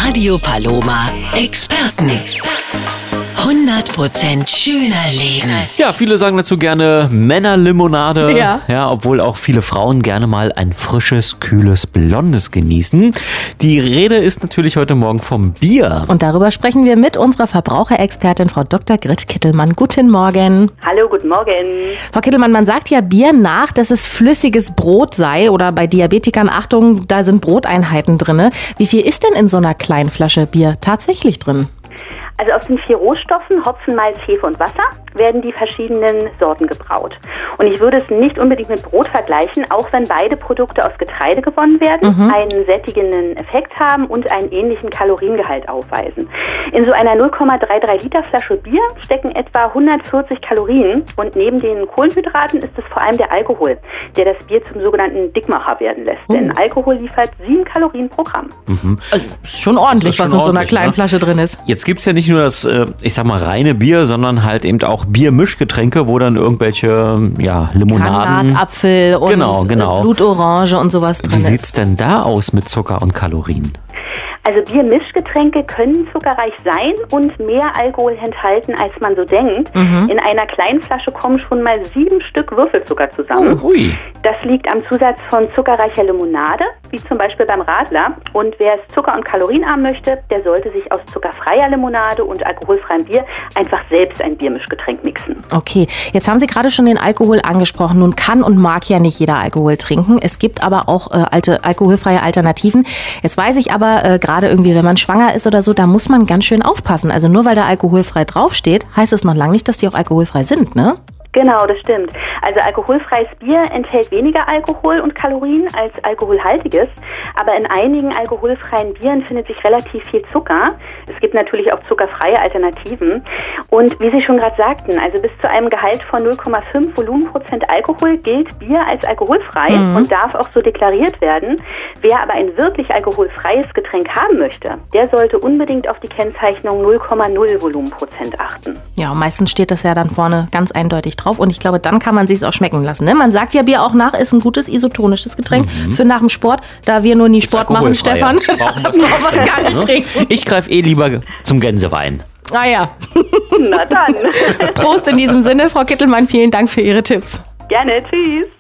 Radio Paloma Experten. 100% schöner Leben. Ja, viele sagen dazu gerne Männerlimonade. Ja, obwohl auch viele Frauen gerne mal ein frisches, kühles, blondes genießen. Die Rede ist natürlich heute Morgen vom Bier. Und darüber sprechen wir mit unserer Verbraucherexpertin Frau Dr. Grit Kittelmann. Guten Morgen. Hallo, guten Morgen. Frau Kittelmann, man sagt ja Bier nach, dass es flüssiges Brot sei. Oder bei Diabetikern, Achtung, da sind Broteinheiten drin. Wie viel ist denn in so einer kleinen Flasche Bier tatsächlich drin? Also aus den 4 Rohstoffen, Hopfen, Malz, Hefe und Wasser, werden die verschiedenen Sorten gebraut. Und ich würde es nicht unbedingt mit Brot vergleichen, auch wenn beide Produkte aus Getreide gewonnen werden, einen sättigenden Effekt haben und einen ähnlichen Kaloriengehalt aufweisen. In so einer 0,33 Liter Flasche Bier stecken etwa 140 Kalorien und neben den Kohlenhydraten ist es vor allem der Alkohol, der das Bier zum sogenannten Dickmacher werden lässt. Denn Alkohol liefert 7 Kalorien pro Gramm. Also ist schon ordentlich, was in so einer kleinen Flasche drin ist. Jetzt gibt's ja nicht nur das, ich sag mal, reine Bier, sondern halt eben auch Biermischgetränke, wo dann irgendwelche, Limonaden, Granatapfel und genau. Blutorange und sowas drin ist. Wie sieht's denn da aus mit Zucker und Kalorien? Also Biermischgetränke können zuckerreich sein und mehr Alkohol enthalten, als man so denkt. In einer kleinen Flasche kommen schon mal 7 Stück Würfelzucker zusammen. Das liegt am Zusatz von zuckerreicher Limonade, wie zum Beispiel beim Radler. Und wer es zucker- und kalorienarm möchte, der sollte sich aus zuckerfreier Limonade und alkoholfreiem Bier einfach selbst ein Biermischgetränk mixen. Okay, jetzt haben Sie gerade schon den Alkohol angesprochen. Nun kann und mag ja nicht jeder Alkohol trinken. Es gibt aber auch alkoholfreie Alternativen. Jetzt weiß ich aber, gerade irgendwie, wenn man schwanger ist oder so, da muss man ganz schön aufpassen. Also nur weil da alkoholfrei draufsteht, heißt es noch lange nicht, dass die auch alkoholfrei sind, ne? Genau, das stimmt. Also alkoholfreies Bier enthält weniger Alkohol und Kalorien als alkoholhaltiges, aber in einigen alkoholfreien Bieren findet sich relativ viel Zucker. Es gibt natürlich auch zuckerfreie Alternativen. Und wie Sie schon gerade sagten, also bis zu einem Gehalt von 0,5 Volumenprozent Alkohol gilt Bier als alkoholfrei und darf auch so deklariert werden. Wer aber ein wirklich alkoholfreies Getränk haben möchte, der sollte unbedingt auf die Kennzeichnung 0,0 Volumenprozent achten. Ja, meistens steht das ja dann vorne ganz eindeutig drauf und ich glaube, dann kann man sich auch schmecken lassen. Ne? Man sagt ja, Bier auch nach ist ein gutes isotonisches Getränk für nach dem Sport. Da wir nur nie Sport machen, Stefan, brauchen wir es gar nicht trinken. Ich greife lieber zum Gänsewein. Ah ja. Na dann. Prost in diesem Sinne. Frau Kittelmann, vielen Dank für Ihre Tipps. Gerne, tschüss.